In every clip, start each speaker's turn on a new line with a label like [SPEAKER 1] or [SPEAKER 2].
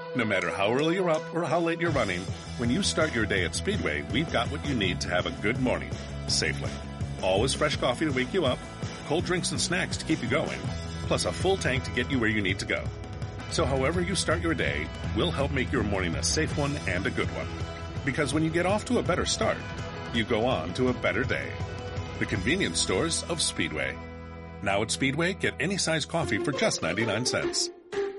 [SPEAKER 1] No matter how early you're up or how late you're running, when you start your day at Speedway, we've got what you need to have a good morning, safely. Always fresh coffee to wake you up, cold drinks and snacks to keep you going, plus a full tank to get you where you need to go. So however you start your day, we'll help make your morning a safe one and a good one. Because when you get off to a better start, you go on to a better day. The convenience stores of Speedway. Now at Speedway, get any size coffee for just 99 cents.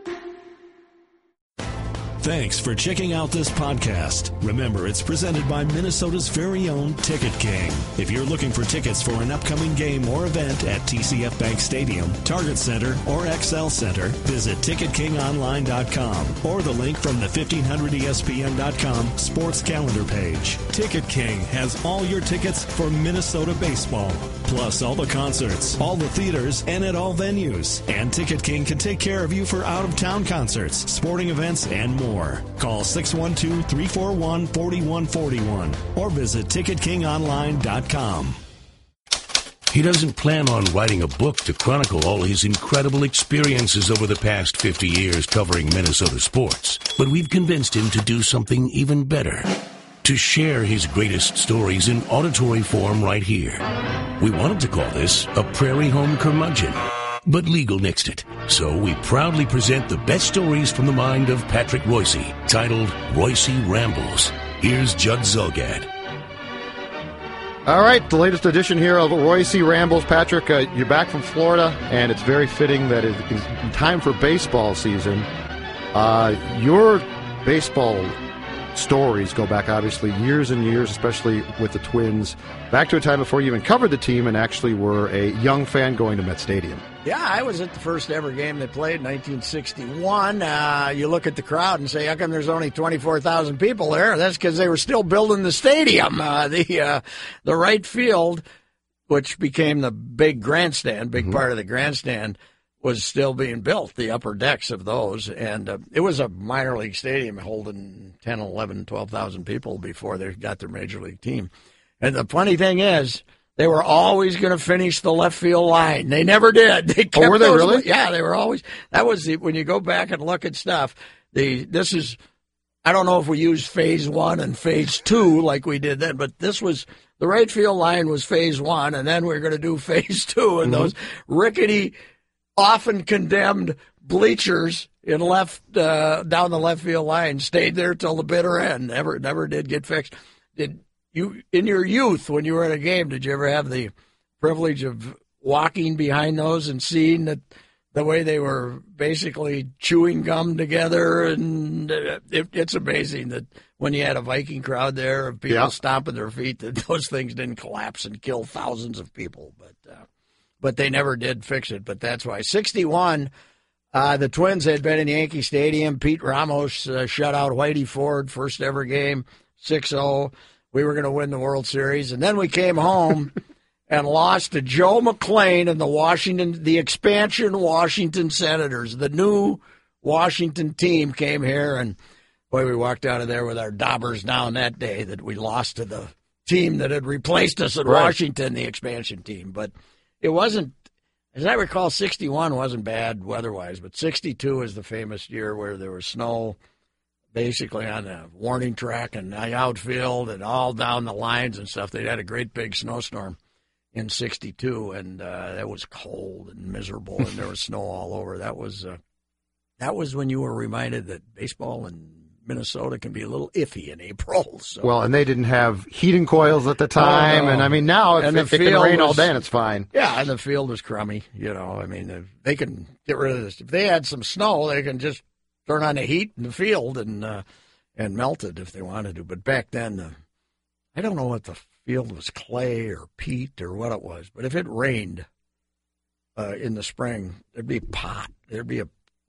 [SPEAKER 2] Thanks for checking out this podcast. Remember, it's presented by Minnesota's very own Ticket King. If you're looking for tickets for an upcoming game or event at TCF Bank Stadium, Target Center, or XL Center, visit TicketKingOnline.com or the link from the 1500ESPN.com sports calendar page. Ticket King has all your tickets for Minnesota baseball, plus all the concerts, all the theaters, and at all venues. And Ticket King can take care of you for out-of-town concerts, sporting events, and more. Call 612-341-4141 or visit TicketKingOnline.com.
[SPEAKER 3] He doesn't plan on writing a book to chronicle all his incredible experiences over the past 50 years covering Minnesota sports, but we've convinced him to do something even better. To share his greatest stories in auditory form right here. We wanted to call this a Prairie Home Curmudgeon, but legal nixed it. So we proudly present the best stories from the mind of Patrick Royce, titled Royce Rambles. Here's Judd Zulgad.
[SPEAKER 4] All right, the latest edition here of Royce Rambles. Patrick, you're back from Florida, and it's very fitting that it's time for baseball season. Your baseball stories go back, obviously, years and years, especially with the Twins, back to a time before you even covered the team and actually were a young fan going to Met Stadium.
[SPEAKER 5] Yeah, I was at the first ever game they played in 1961. You look at the crowd and say, how come there's only 24,000 people there? That's because they were still building the stadium. The right field, which became the big grandstand, part of the grandstand, was still being built, the upper decks of those. And it was a minor league stadium holding 10, 11, 12,000 people before they got their major league team. And the funny thing is, they were always going to finish the left field line. They never did. They kept
[SPEAKER 4] were they really?
[SPEAKER 5] Yeah, they were always. That was when you go back and look at stuff. This is, I don't know if we used phase 1 and phase 2 like we did then, but this was, the right field line was phase 1, and then we were going to do phase 2, and those rickety, often condemned bleachers in down the left field line stayed there till the bitter end. Never did get fixed. Did you, in your youth, when you were at a game, did you ever have the privilege of walking behind those and seeing that the way they were basically chewing gum together? And it's amazing that when you had a Viking crowd there of people stomping their feet, that those things didn't collapse and kill thousands of people. But they never did fix it. But that's why. 61, the Twins had been in Yankee Stadium. Pete Ramos shut out Whitey Ford, first ever game, 6-0. We were going to win the World Series. And then we came home and lost to Joe McClain and the expansion Washington Senators. The new Washington team came here, and boy, we walked out of there with our daubers down that day that we lost to the team that had replaced us in Washington, the expansion team. But it wasn't, as I recall, 61 wasn't bad weather-wise, but 62 is the famous year where there was snow basically on the warning track and the outfield and all down the lines and stuff. They had a great big snowstorm in 62, and it was cold and miserable, and there was snow all over. That was when you were reminded that baseball in Minnesota can be a little iffy in April. So.
[SPEAKER 4] Well, and they didn't have heating coils at the time, and I mean now it can rain all day and it's fine.
[SPEAKER 5] Yeah, and the field was crummy. You know, I mean they can get rid of this. If they had some snow, they can just turn on the heat in the field and melt it if they wanted to. But back then, I don't know if the field was clay or peat or what it was, but if it rained in the spring, there'd be a pot. There'd be a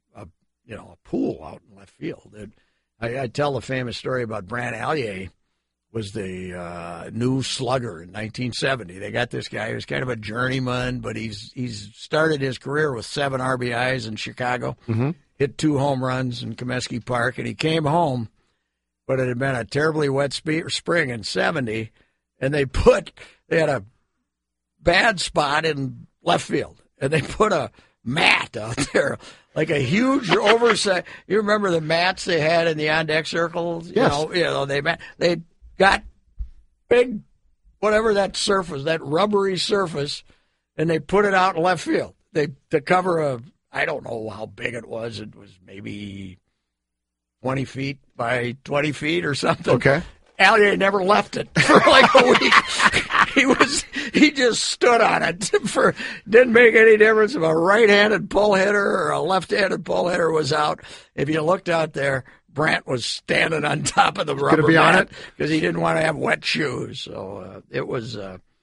[SPEAKER 5] pool out in left field. I tell the famous story about Brant Allier was the new slugger in 1970. They got this guy. He was kind of a journeyman, but he's started his career with 7 RBIs in Chicago, hit 2 home runs in Comiskey Park, and he came home, but it had been a terribly wet spring in 70, and they had a bad spot in left field, and they put a mat out there, like a huge oversized. You remember the mats they had in the on-deck circles?
[SPEAKER 4] Yes.
[SPEAKER 5] They got big, whatever that surface, that rubbery surface, and they put it out in left field. To cover I don't know how big it was. It was maybe 20 feet by 20 feet or something.
[SPEAKER 4] Okay.
[SPEAKER 5] Allier never left it for like a week. He just stood on it didn't make any difference if a right-handed pull hitter or a left-handed pull hitter was out. If you looked out there, Brandt was standing on top of the rubber mat because he didn't want to have wet shoes. So it was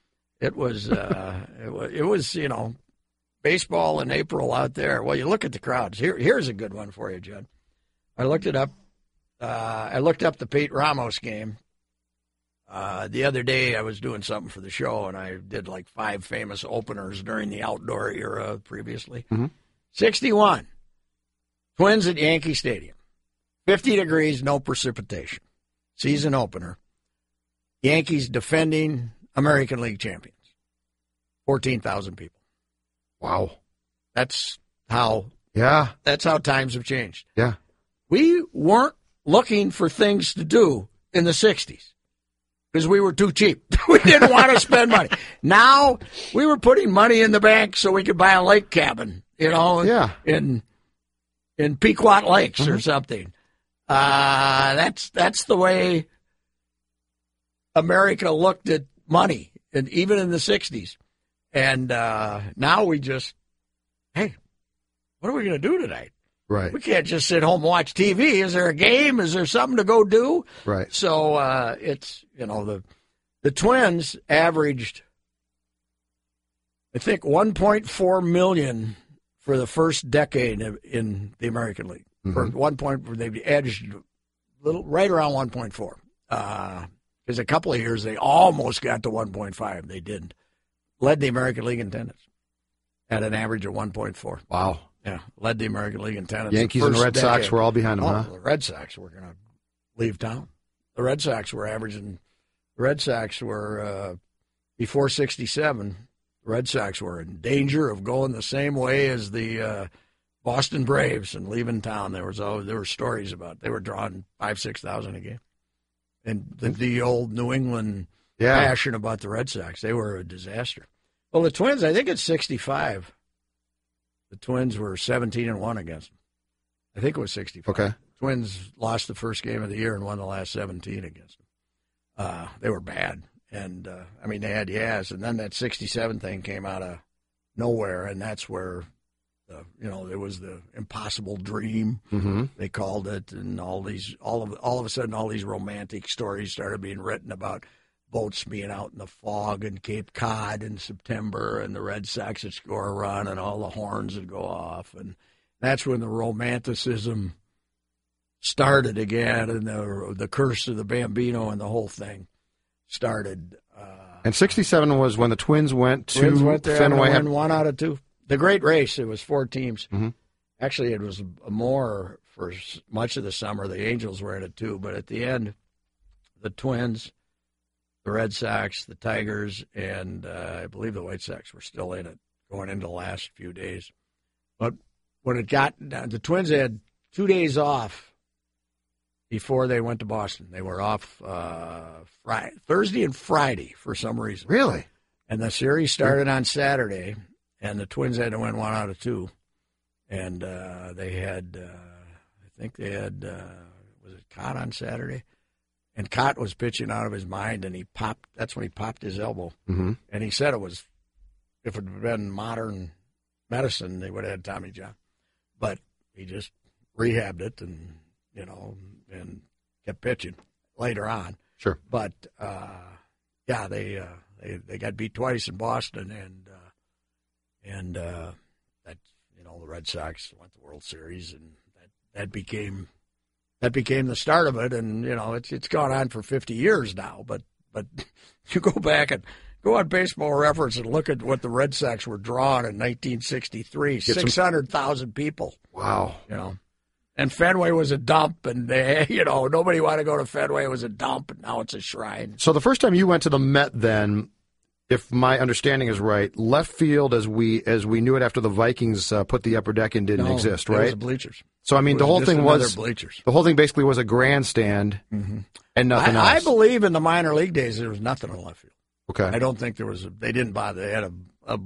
[SPEAKER 5] baseball in April out there. Well, you look at the crowds. Here's a good one for you, Judd. I looked it up. I looked up the Pete Ramos game. The other day I was doing something for the show, and I did like 5 famous openers during the outdoor era previously. Mm-hmm. 61. Twins at Yankee Stadium. 50 degrees, no precipitation. Season opener. Yankees defending American League champions. 14,000 people.
[SPEAKER 4] Wow.
[SPEAKER 5] That's how times have changed.
[SPEAKER 4] Yeah.
[SPEAKER 5] We weren't looking for things to do in the 60s because we were too cheap. We didn't want to spend money. Now we were putting money in the bank so we could buy a lake cabin, in Pequot Lakes or something. That's the way America looked at money, and even in the 60s. And now we just, hey, what are we going to do tonight?
[SPEAKER 4] Right.
[SPEAKER 5] We can't just sit home and watch TV. Is there a game? Is there something to go do?
[SPEAKER 4] Right.
[SPEAKER 5] So it's, the Twins averaged, I think, $1.4 million for the first decade in the American League.
[SPEAKER 4] Mm-hmm.
[SPEAKER 5] For 1 point, they averaged right around 1.4. Because a couple of years they almost got to 1.5. They didn't. Led the American League in attendance at an average of 1.4.
[SPEAKER 4] Wow.
[SPEAKER 5] Yeah, led the American League in attendance.
[SPEAKER 4] Yankees and the Red Sox were all behind them, huh?
[SPEAKER 5] The Red Sox were going to leave town. The Red Sox were averaging. The Red Sox were, before 67, the Red Sox were in danger of going the same way as the Boston Braves and leaving town. There were stories about it. They were drawing 5,000-6,000 a game. And the old New England passion about the Red Sox, they were a disaster. Well, the Twins, I think it's 65. The Twins were 17-1 against them. I think it was 65.
[SPEAKER 4] Okay.
[SPEAKER 5] Twins lost the first game of the year and won the last 17 against them. They were bad. And, they had and then that 67 thing came out of nowhere, and that's where, there was the impossible dream, they called it, and all of a sudden all these romantic stories started being written about boats being out in the fog in Cape Cod in September, and the Red Sox would score a run, and all the horns would go off. And that's when the romanticism started again, and the curse of the Bambino and the whole thing started.
[SPEAKER 4] And 67 was when the Twins went to
[SPEAKER 5] Fenway and 1 out of 2. The great race, it was 4 teams. Mm-hmm. Actually, it was more for much of the summer. The Angels were in it too, but at the end, the Twins, the Red Sox, the Tigers, and I believe the White Sox were still in it going into the last few days. But when it got down, the Twins had 2 days off before they went to Boston. They were off Thursday and Friday for some reason.
[SPEAKER 4] Really? And
[SPEAKER 5] the series started on Saturday, and the Twins had to win 1 out of 2. And they had, was it Cott on Saturday? And Cott was pitching out of his mind, and that's when he popped his elbow. Mm-hmm. And he said if it had been modern medicine, they would have had Tommy John. But he just rehabbed it and kept pitching later on.
[SPEAKER 4] Sure.
[SPEAKER 5] But, they got beat twice in Boston, and the Red Sox went to the World Series, and that became the start of it. And it's gone on for 50 years now. But you go back and go on Baseball Reference and look at what the Red Sox were drawing in 1963. 600,000 people.
[SPEAKER 4] Wow.
[SPEAKER 5] And Fenway was a dump, and nobody wanted to go to Fenway. It was a dump, and now it's a shrine.
[SPEAKER 4] So the first time you went to the Met, then if my understanding is right, left field as we knew it after the Vikings put the upper deck in didn't exist, right?
[SPEAKER 5] It was the bleachers.
[SPEAKER 4] So I mean, the whole thing was
[SPEAKER 5] bleachers.
[SPEAKER 4] The whole thing basically was a grandstand and nothing else.
[SPEAKER 5] I believe in the minor league days there was nothing in left field.
[SPEAKER 4] Okay.
[SPEAKER 5] I don't think there was. They didn't bother. They had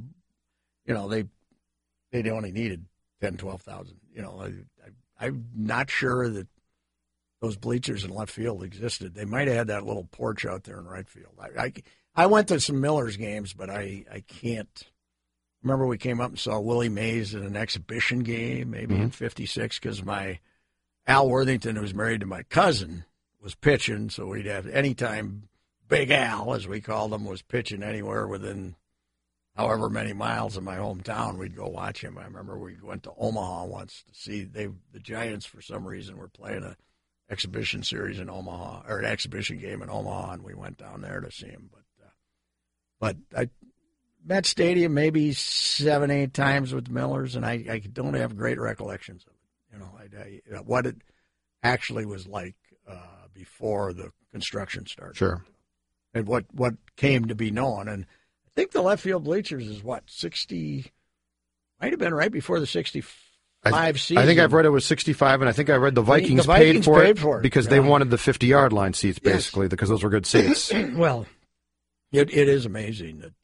[SPEAKER 5] they only needed 10, 12,000. I'm not sure that those bleachers in left field existed. They might have had that little porch out there in right field. I went to some Millers games, but I can't remember. We came up and saw Willie Mays in an exhibition game, maybe in '56, because my Al Worthington, who was married to my cousin, was pitching. So we'd have anytime Big Al, as we called him, was pitching anywhere within however many miles of my hometown, we'd go watch him. I remember we went to Omaha once to see the Giants, for some reason, were playing an exhibition series in Omaha, or an exhibition game in Omaha, and we went down there to see him. But I met Stadium maybe 7, 8 times with the Millers, and I don't have great recollections of it. What it actually was like before the construction started.
[SPEAKER 4] Sure.
[SPEAKER 5] And what came to be known. And I think the left field bleachers is 60, might have been right before the 65 season.
[SPEAKER 4] I think I've read it was 65, and I think I read the Vikings paid for it because they wanted the 50-yard line seats, basically, because those were good seats.
[SPEAKER 5] Well, it is amazing that,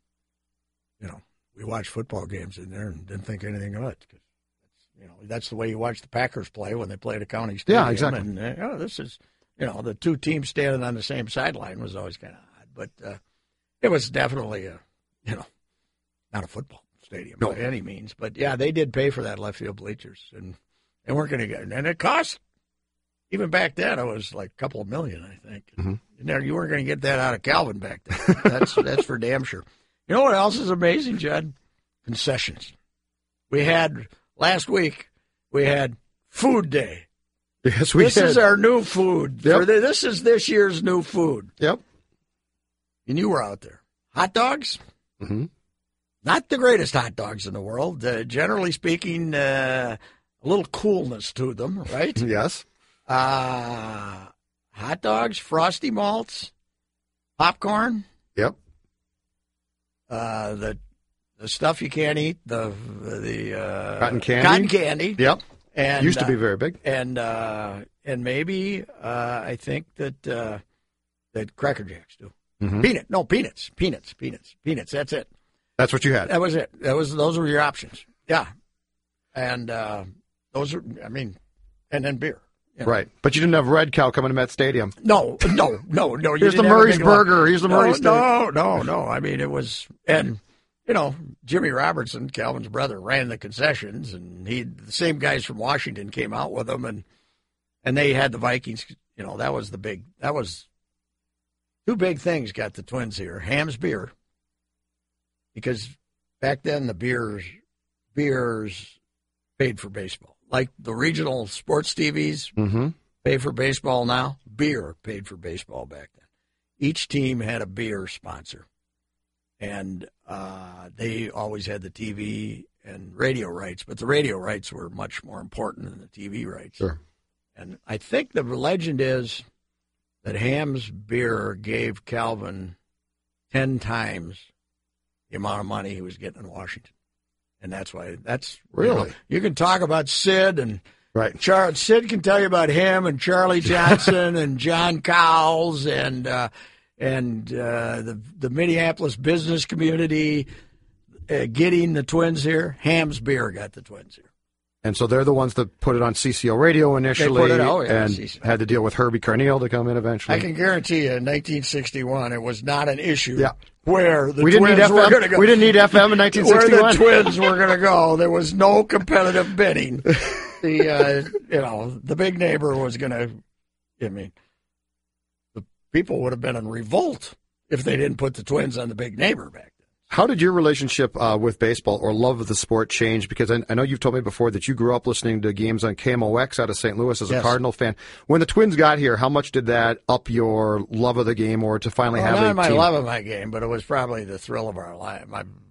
[SPEAKER 5] we watched football games in there and didn't think anything of it. Cause that's the way you watch the Packers play when they play at a county stadium.
[SPEAKER 4] Yeah, exactly.
[SPEAKER 5] And this is, the two teams standing on the same sideline was always kind of odd. But it was definitely not a football stadium by any means. But, yeah, they did pay for that left field bleachers. And they weren't going to get it. And it cost, even back then, it was like a couple of million, I think. Mm-hmm. You weren't going to get that out of Calvin back then. That's for damn sure. You know what else is amazing, Judd? Concessions. Last week, we had Food Day.
[SPEAKER 4] Yes, we did.
[SPEAKER 5] This is our new food.
[SPEAKER 4] Yep.
[SPEAKER 5] This is this year's new food.
[SPEAKER 4] Yep.
[SPEAKER 5] And you were out there. Hot dogs?
[SPEAKER 4] Mm-hmm.
[SPEAKER 5] Not the greatest hot dogs in the world. Generally speaking, a little coolness to them, right?
[SPEAKER 4] Yes.
[SPEAKER 5] Hot dogs, frosty malts, popcorn.
[SPEAKER 4] Yep.
[SPEAKER 5] The stuff you can't eat, the
[SPEAKER 4] cotton candy.
[SPEAKER 5] Cotton candy.
[SPEAKER 4] Yep.
[SPEAKER 5] And
[SPEAKER 4] used to be very big.
[SPEAKER 5] And maybe I think that Cracker Jacks do.
[SPEAKER 4] Mm-hmm.
[SPEAKER 5] Peanuts. That's it.
[SPEAKER 4] That's what you had.
[SPEAKER 5] That was it. Those were your options. Yeah. And those are, and then beer.
[SPEAKER 4] Right. But you didn't have Red Cow coming to Met Stadium.
[SPEAKER 5] No.
[SPEAKER 4] Here's the Murray's Burger. Here's the Murray's steak.
[SPEAKER 5] No. I mean, it was, and, Jimmy Robertson, Calvin's brother, ran the concessions, and the same guys from Washington came out with them, and they had the Vikings. That was two big things got the Twins here. Ham's beer, because back then the beers paid for baseball. Like the regional sports TVs pay for baseball now, beer paid for baseball back then. Each team had a beer sponsor, and they always had the TV and radio rights, but the radio rights were much more important than the TV rights.
[SPEAKER 4] Sure.
[SPEAKER 5] And I think the legend is that Ham's beer gave Calvin 10 times the amount of money he was getting in Washington. And that's why
[SPEAKER 4] really,
[SPEAKER 5] you can talk about Sid and
[SPEAKER 4] right.
[SPEAKER 5] Sid can tell you about him and Charlie Johnson and John Cowles and the Minneapolis business community getting the Twins here. Ham's beer got the Twins here.
[SPEAKER 4] And so they're the ones that put it on CCO radio initially and
[SPEAKER 5] CCO.
[SPEAKER 4] had to deal with Herbie Carneal to come in eventually.
[SPEAKER 5] I can guarantee you in 1961 it was not an issue where the
[SPEAKER 4] Twins were going to go. We didn't need FM in 1961.
[SPEAKER 5] Where the Twins were going to go. There was no competitive bidding. The big neighbor was going to, the people would have been in revolt if they didn't put the Twins on the big neighbor back then.
[SPEAKER 4] How did your relationship with baseball or love of the sport change? Because I know you've told me before that you grew up listening to games on KMOX out of St. Louis as a Cardinal fan. When the Twins got here, how much did that up your love of the game or to finally have a team?
[SPEAKER 5] Not my love of my game, but it was probably the thrill of our life.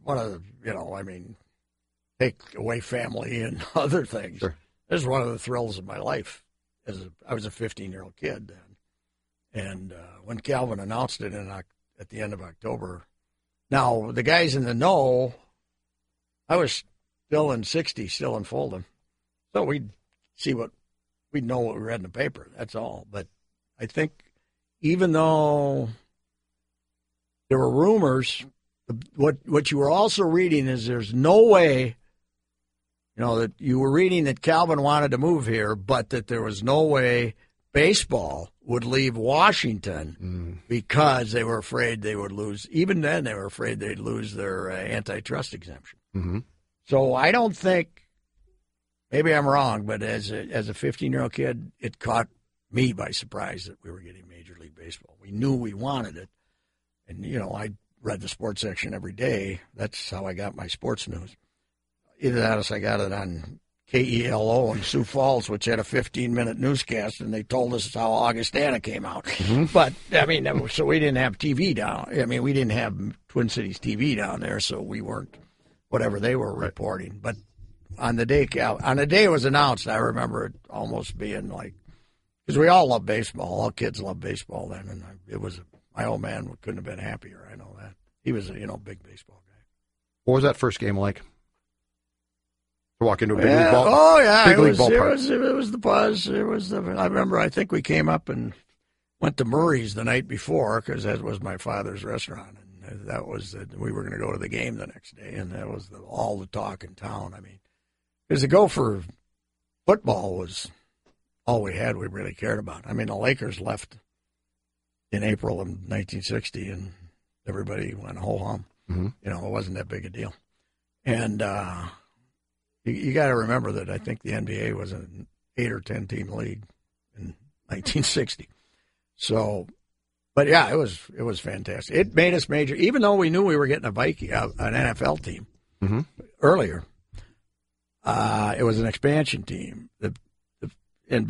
[SPEAKER 5] Take away family and other things.
[SPEAKER 4] Sure.
[SPEAKER 5] This is one of the thrills of my life. I was a 15-year-old kid then. And when Calvin announced it at the end of October Now, the guys in the know, I was still in 60, still in Fulton. So we'd know what we read in the paper. That's all. But I think even though there were rumors, what you were also reading is there's no way, that you were reading that Calvin wanted to move here, but that there was no way baseball would leave Washington because they were afraid they would lose. Even then, they were afraid they'd lose their antitrust exemption.
[SPEAKER 4] Mm-hmm.
[SPEAKER 5] So I don't think, maybe I'm wrong, but as a 15-year-old kid, it caught me by surprise that we were getting Major League Baseball. We knew we wanted it. And, I read the sports section every day. That's how I got my sports news. Either that or I got it on KELO in Sioux Falls, which had a 15-minute newscast, and they told us how Augustana came out. Mm-hmm. But, so we didn't have TV down. We didn't have Twin Cities TV down there, so we weren't whatever they were reporting. But on the day it was announced, I remember it almost being like, because we all love baseball. All kids love baseball then, and it was my old man couldn't have been happier. I know that. He was a big baseball guy.
[SPEAKER 4] What was that first game like? To walk into a big league ball.
[SPEAKER 5] Oh yeah,
[SPEAKER 4] big league ballpark.
[SPEAKER 5] It was the buzz. I remember. I think we came up and went to Murray's the night before because that was my father's restaurant, and that was we were going to go to the game the next day, and that was all the talk in town. Because to go for football was all we had. We really cared about. The Lakers left in April of 1960, and everybody went ho hum. Mm-hmm. It wasn't that big a deal, and. You got to remember that I think the NBA was an 8 or 10 team league in 1960. So, but yeah, it was fantastic. It made us major, even though we knew we were getting an NFL team earlier. It was an expansion team. And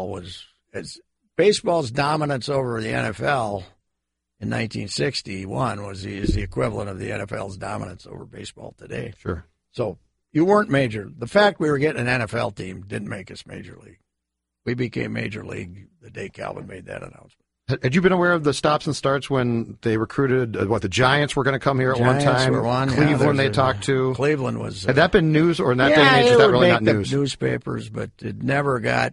[SPEAKER 5] baseball's dominance over the NFL in 1961 is the equivalent of the NFL's dominance over baseball today.
[SPEAKER 4] Sure.
[SPEAKER 5] So. You weren't major. The fact we were getting an NFL team didn't make us major league. We became major league the day Calvin made that announcement.
[SPEAKER 4] Had you been aware of the stops and starts when they recruited, the Giants were going to come here at one time?
[SPEAKER 5] Were one.
[SPEAKER 4] Cleveland they talked to.
[SPEAKER 5] Cleveland was.
[SPEAKER 4] Had that been news, or in that day and age, is that really not news?
[SPEAKER 5] Newspapers, but it never got,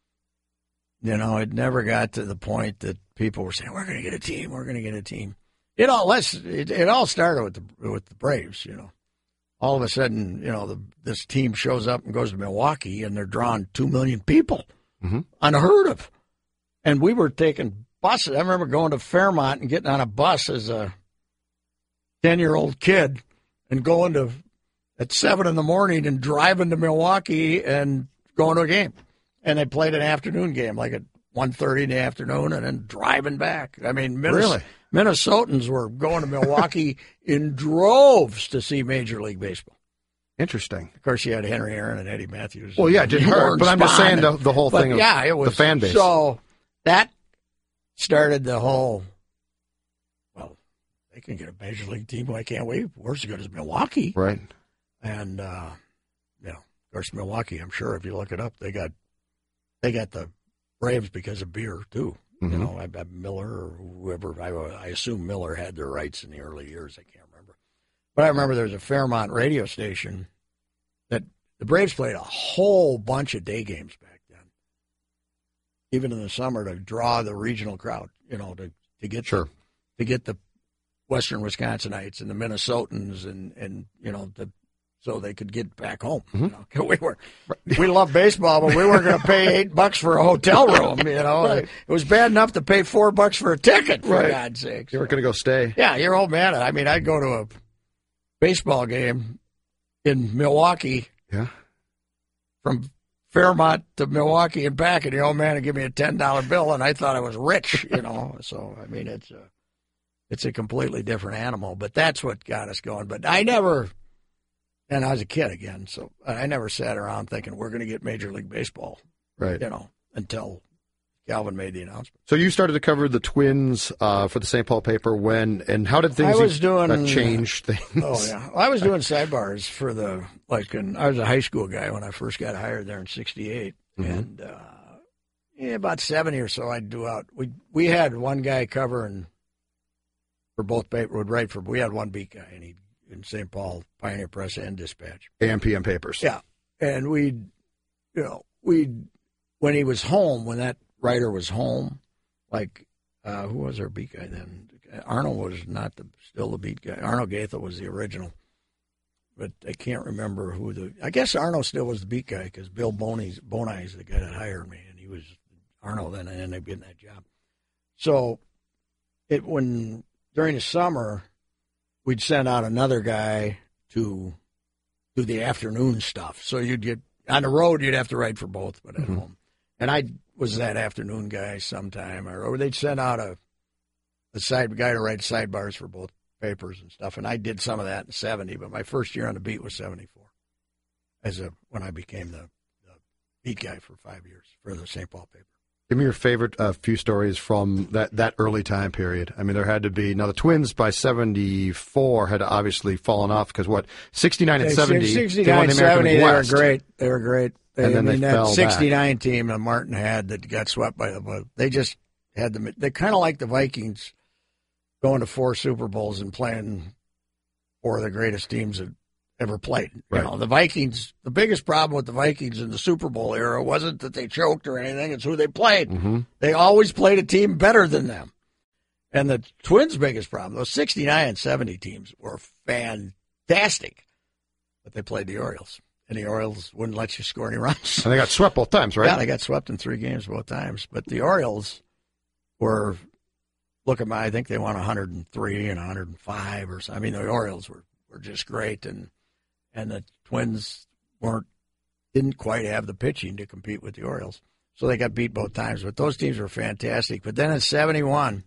[SPEAKER 5] it never got to the point that people were saying, we're going to get a team, we're going to get a team. It all started with the Braves, All of a sudden, this team shows up and goes to Milwaukee, and they're drawing 2 million people. Mm-hmm. Unheard of. And we were taking buses. I remember going to Fairmont and getting on a bus as a 10-year-old kid and going at 7 in the morning and driving to Milwaukee and going to a game. And they played an afternoon game, like at 1:30 in the afternoon, and then driving back.
[SPEAKER 4] Really?
[SPEAKER 5] Minnesotans were going to Milwaukee in droves to see Major League Baseball.
[SPEAKER 4] Interesting.
[SPEAKER 5] Of course, you had Henry Aaron and Eddie Matthews.
[SPEAKER 4] Well, yeah, it didn't hurt, but I'm just saying the whole thing of
[SPEAKER 5] it was,
[SPEAKER 4] the fan base.
[SPEAKER 5] So that started the whole, they can get a Major League team. Why can't we? We're as good as Milwaukee.
[SPEAKER 4] Right.
[SPEAKER 5] And, of course, Milwaukee, I'm sure if you look it up, they got the Braves because of beer, too. Mm-hmm. Miller or whoever, I assume Miller had their rights in the early years. I can't remember. But I remember there was a Fairmont radio station that the Braves played a whole bunch of day games back then, even in the summer to draw the regional crowd, to get the Western Wisconsinites and the Minnesotans and so they could get back home. Mm-hmm. We love baseball, but we weren't going to pay $8 for a hotel room. Right. It was bad enough to pay $4 for a ticket. For God's sake,
[SPEAKER 4] you weren't going to go stay.
[SPEAKER 5] Yeah, you're old man. I'd go to a baseball game in Milwaukee. Yeah. From Fairmont to Milwaukee and back, and the old man would give me a $10 bill, and I thought I was rich. So it's a completely different animal. But that's what got us going. But I never. And I was a kid again, so I never sat around thinking we're going to get Major League Baseball,
[SPEAKER 4] right?
[SPEAKER 5] Until Calvin made the announcement. So
[SPEAKER 4] you started to cover the Twins for the St. Paul paper and how did things change things?
[SPEAKER 5] Oh yeah, I was doing sidebars for I was a high school guy when I first got hired there in '68, mm-hmm. and about 70 or so I'd do out. We had one guy covering for both papers. Would write for. We had one beat guy, and he in St. Paul, Pioneer Press and Dispatch,
[SPEAKER 4] AM PM papers.
[SPEAKER 5] Yeah, and we'd when he was home, when that writer was home, like who was our beat guy then? Arnold was not still the beat guy. Arnold Gaethel was the original. But I can't remember who I guess Arnold still was the beat guy because Bill Boney is the guy that hired me, and he was Arnold, and I ended up getting that job. So during the summer, we'd send out another guy to do the afternoon stuff. So you'd get on the road, you'd have to write for both, but at home. And I was that afternoon guy sometime, or they'd send out a side guy to write sidebars for both papers and stuff, and I did some of that in '70. But my first year on the beat was '74, when I became the beat guy for 5 years for the St. Paul paper.
[SPEAKER 4] Give me your favorite few stories from that early time period. I mean, there had to be now the Twins by '74 had obviously fallen off because 69 and 70.
[SPEAKER 5] 69, 70, they were great. They were great.
[SPEAKER 4] And then they fell
[SPEAKER 5] that 69 back. Team that Martin had that got swept by they just had them. They kind of like the Vikings. Going to 4 Super Bowls and playing 4 of the greatest teams that ever played.
[SPEAKER 4] Right.
[SPEAKER 5] You know, the Vikings, the biggest problem with the Vikings in the Super Bowl era wasn't that they choked or anything, it's who they played.
[SPEAKER 4] Mm-hmm.
[SPEAKER 5] They always played a team better than them. And the Twins' biggest problem, those 69 and 70 teams were fantastic, but they played the Orioles. And the Orioles wouldn't let you score any runs.
[SPEAKER 4] And they got swept both times, right?
[SPEAKER 5] Yeah, they got swept in 3 games both times. But the Orioles were... Look at I think they won 103 and 105 or something. I mean, the Orioles were just great, and the Twins didn't quite have the pitching to compete with the Orioles, so they got beat both times. But those teams were fantastic. But then in '71,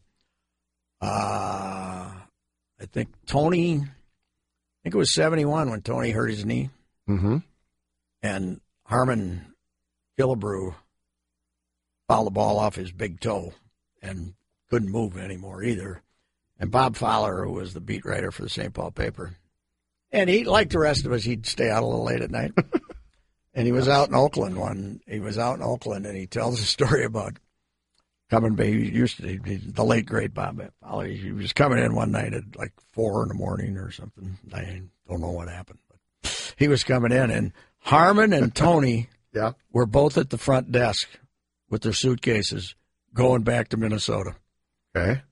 [SPEAKER 5] I think it was '71 when Tony hurt his knee, and Harmon Killebrew fouled the ball off his big toe and couldn't move anymore either. And Bob Fowler, who was the beat writer for the St. Paul paper, and he, like the rest of us, he'd stay out a little late at night. And he was out in Oakland and he tells a story about coming back. He used to be the late great Bob Fowler. He was coming in one night at like 4 a.m. or something. I don't know what happened, but he was coming in, and Harmon and Tony were both at the front desk with their suitcases going back to Minnesota.
[SPEAKER 4] Okay.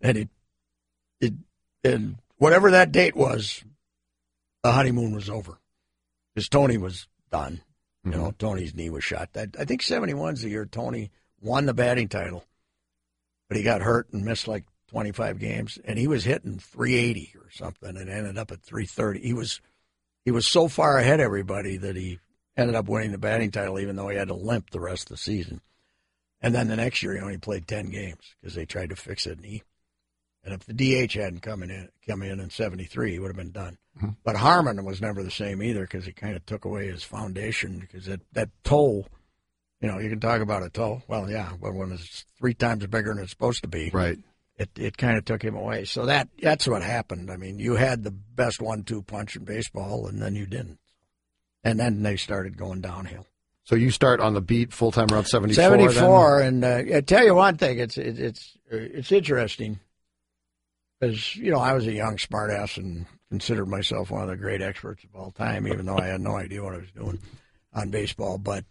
[SPEAKER 5] And whatever that date was, the honeymoon was over. Because Tony was done. You know, Tony's knee was shot. I think 71's the year Tony won the batting title. But he got hurt and missed like 25 games. And he was hitting 380 or something and ended up at 330. He was so far ahead of everybody that he ended up winning the batting title even though he had to limp the rest of the season. And then the next year he only played 10 games because they tried to fix a knee. And if the DH hadn't come in 73, he would have been done. Mm-hmm. But Harmon was never the same either because he kind of took away his foundation because that toe, you know, you can talk about a toe. Well, yeah, but when it's 3 times bigger than it's supposed to be,
[SPEAKER 4] right?
[SPEAKER 5] It kind of took him away. So that's what happened. I mean, you had the best 1-2 punch in baseball, and then you didn't. And then they started going downhill.
[SPEAKER 4] So you start on the beat full time around 74.
[SPEAKER 5] 74, then? And I tell you one thing, it's interesting because you know I was a young smartass and considered myself one of the great experts of all time, even though I had no idea what I was doing on baseball. But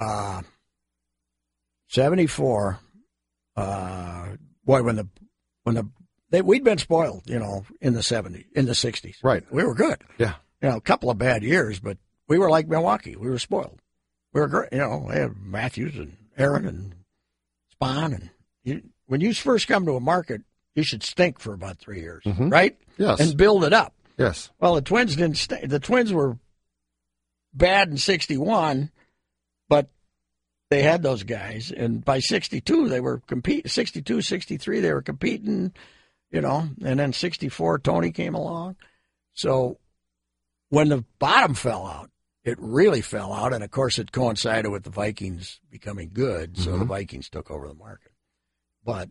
[SPEAKER 5] 74, boy, we'd been spoiled, you know, in the 60s.
[SPEAKER 4] Right,
[SPEAKER 5] we were good.
[SPEAKER 4] Yeah,
[SPEAKER 5] you know, a couple of bad years, but we were like Milwaukee. We were spoiled. We were great, you know. They had Matthews and Aaron and Spahn, and when you first come to a market, you should stink for about 3 years, right?
[SPEAKER 4] Yes,
[SPEAKER 5] and build it up.
[SPEAKER 4] Yes.
[SPEAKER 5] Well, the Twins didn't stink. The Twins were bad in 61, but they had those guys, and by 62 they were competing. 62, 63 they were competing, you know, and then 64 Tony came along. So when the bottom fell out, it really fell out, and of course it coincided with the Vikings becoming good, so the Vikings took over the market. But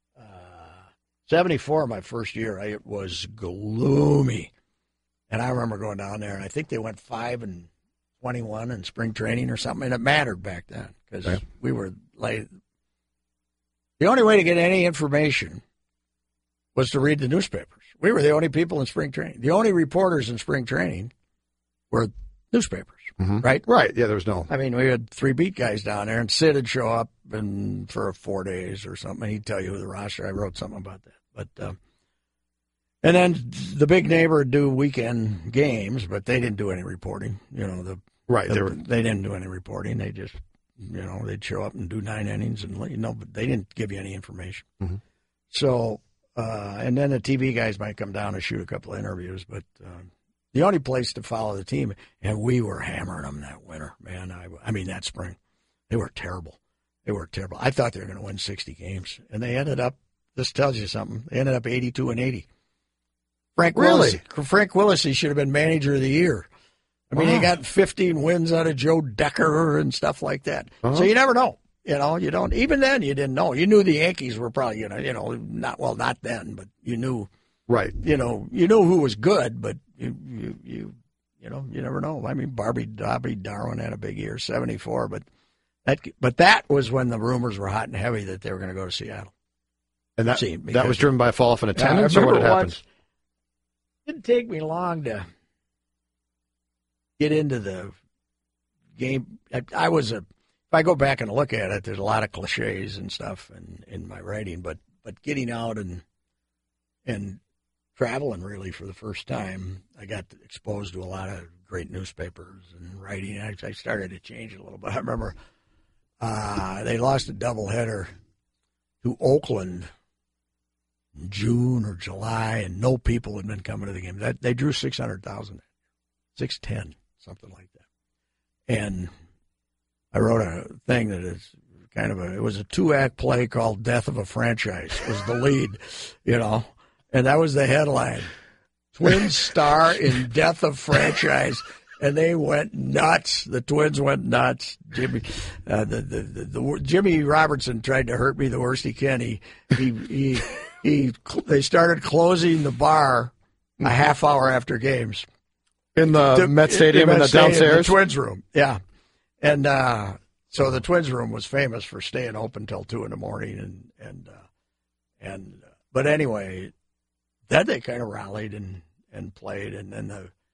[SPEAKER 5] 74, my first year, it was gloomy. And I remember going down there, and I think they went 5-21 in spring training or something, and it mattered back then because we were like, the only way to get any information was to read the newspapers. We were the only people in spring training. The only reporters in spring training were newspapers, right?
[SPEAKER 4] Right. Yeah, there was no.
[SPEAKER 5] I mean, we had 3 beat guys down there, and Sid would show up for 4 days or something, and he'd tell you who the roster. I wrote something about that. But and then the big neighbor would do weekend games, but they didn't do any reporting. You know, they didn't do any reporting. They just, they'd show up and do 9 innings and but they didn't give you any information.
[SPEAKER 4] Mm-hmm.
[SPEAKER 5] So, and then the TV guys might come down and shoot a couple of interviews, but the only place to follow the team, and we were hammering them that winter, man. I mean, that spring, they were terrible. They were terrible. I thought they were going to win 60 games, and they ended up. This tells you something. They ended up 82-80. Frank Willis should have been manager of the year. I mean, he got 15 wins out of Joe Decker and stuff like that. Uh-huh. So you never know. You don't. Even then, you didn't know. You knew the Yankees were probably, not then, but you knew.
[SPEAKER 4] Right.
[SPEAKER 5] You knew who was good, but you never know. I mean, Bobby Darwin had a big year, 74, but that was when the rumors were hot and heavy that they were going to go to Seattle.
[SPEAKER 4] And that was driven by a fall off in attendance, or what had happened?
[SPEAKER 5] It didn't take me long to get into the game. If I go back and look at it, there's a lot of cliches and stuff in my writing, but getting out and traveling really for the first time, I got exposed to a lot of great newspapers and writing. I started to change it a little bit. I remember they lost a doubleheader to Oakland in June or July, and no people had been coming to the game. They drew 600,000, 610, something like that. And I wrote a thing that is it was a 2-act play called Death of a Franchise was the lead, and that was the headline. Twins star in Death of Franchise. And they went nuts. The Twins went nuts. Jimmy Robertson tried to hurt me the worst he can. They started closing the bar a half hour after games
[SPEAKER 4] in the Met Stadium in the downstairs,
[SPEAKER 5] the Twins room. Yeah, and so the Twins room was famous for staying open till 2 a.m. and but anyway, then they kind of rallied and played, and then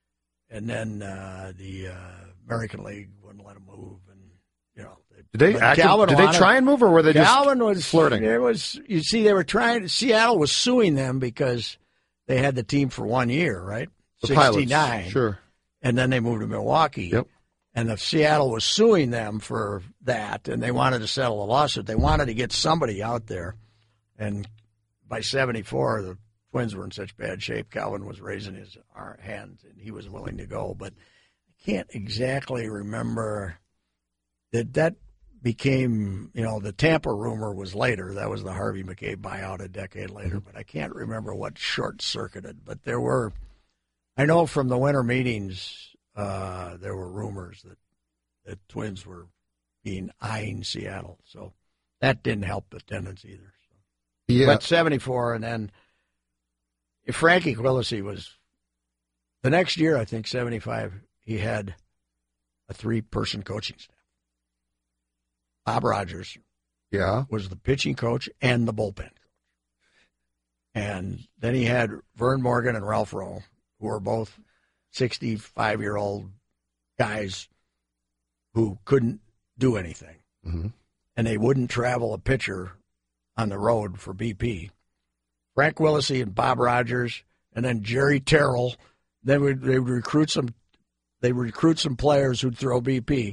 [SPEAKER 5] the American League wouldn't let them move, and
[SPEAKER 4] did they try and move, or were they just flirting?
[SPEAKER 5] It was, they were trying. Seattle was suing them because they had the team for 1 year, right?
[SPEAKER 4] The
[SPEAKER 5] 69,
[SPEAKER 4] pilots, sure.
[SPEAKER 5] And then they moved to Milwaukee.
[SPEAKER 4] Yep.
[SPEAKER 5] And Seattle was suing them for that, and they wanted to settle a lawsuit. They wanted to get somebody out there, and by 74, the Twins were in such bad shape. Calvin was raising his hands, and he was willing to go. But I can't exactly remember that became, the Tampa rumor was later. That was the Harvey McKay buyout a decade later. But I can't remember what short-circuited. But I know from the winter meetings, there were rumors that Twins were eyeing Seattle. So that didn't help the attendance either. So. Yeah. But 74, and then Frankie Quillisi was the next year, I think, 75, he had a 3-person coaching staff. Bob Rogers was the pitching coach and the bullpen coach. And then he had Vern Morgan and Ralph Rowe, who were both 65-year-old guys who couldn't do anything.
[SPEAKER 4] Mm-hmm.
[SPEAKER 5] And they wouldn't travel a pitcher on the road for BP. Frank Quillisi and Bob Rogers, and then Jerry Terrell. Then they would recruit some. They recruit some players who'd throw BP.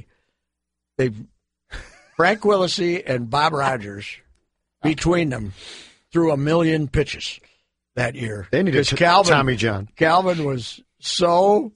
[SPEAKER 5] Frank Quillisi and Bob Rogers, between them, threw 1 million pitches that year.
[SPEAKER 4] They needed Tommy John.
[SPEAKER 5] Calvin was so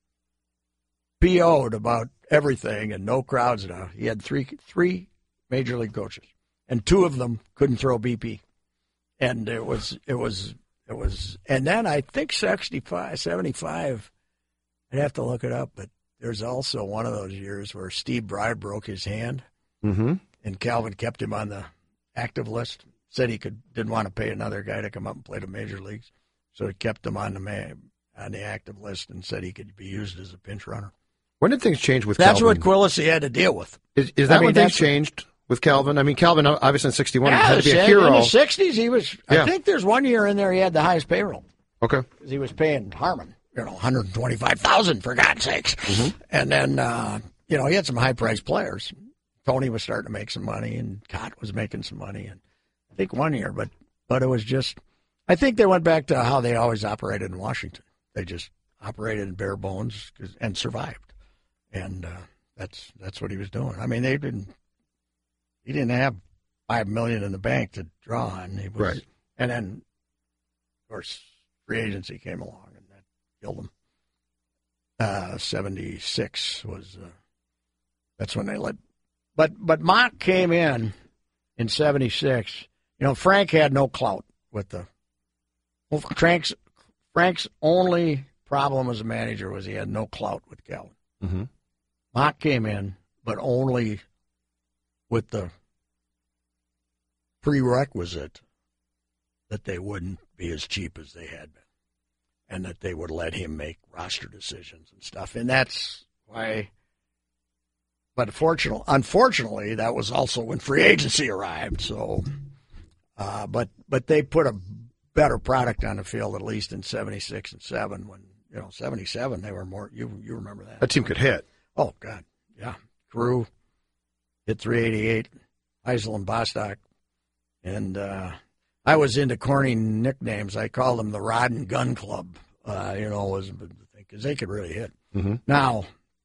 [SPEAKER 5] PO'd about everything and no crowds now. He had three major league coaches, and 2 of them couldn't throw BP. And it was, and then I think 75, I'd have to look it up, but there's also one of those years where Steve Bride broke his hand, and Calvin kept him on the active list, said he didn't want to pay another guy to come up and play the major leagues, so he kept him on the active list and said he could be used as a pinch runner.
[SPEAKER 4] When did things change with
[SPEAKER 5] That's
[SPEAKER 4] Calvin?
[SPEAKER 5] What Quillisi had to deal with.
[SPEAKER 4] Is that when things changed? With Calvin? I mean, Calvin, obviously in 61, had to be a hero.
[SPEAKER 5] In the 60s, he was, I think there's one year in there he had the highest payroll.
[SPEAKER 4] Okay.
[SPEAKER 5] Because he was paying Harmon, $125,000 for God's sakes.
[SPEAKER 4] Mm-hmm.
[SPEAKER 5] And then, he had some high-priced players. Tony was starting to make some money, and Cott was making some money. And I think one year, but it was just, I think they went back to how they always operated in Washington. They just operated in bare bones and survived. And that's what he was doing. I mean, he didn't have $5 million in the bank to draw on.
[SPEAKER 4] Right.
[SPEAKER 5] And then, of course, free agency came along, and that killed him. 76 was that's when they let. But Mock came in 76. Frank had no clout with the. Well, Frank's only problem as a manager was he had no clout with Calvin.
[SPEAKER 4] Mm-hmm.
[SPEAKER 5] Mock came in, but only with the prerequisite that they wouldn't be as cheap as they had been, and that they would let him make roster decisions and stuff. And that's why. But unfortunately, that was also when free agency arrived. So, but they put a better product on the field, at least in 76 and 7. When 77, they were more. You remember that?
[SPEAKER 4] That team could hit.
[SPEAKER 5] Oh God, yeah. Crew hit 388. Heisel and Bostock, and I was into corny nicknames. I called them the Rod and Gun Club. Was because they could really hit.
[SPEAKER 4] Mm-hmm.
[SPEAKER 5] Now.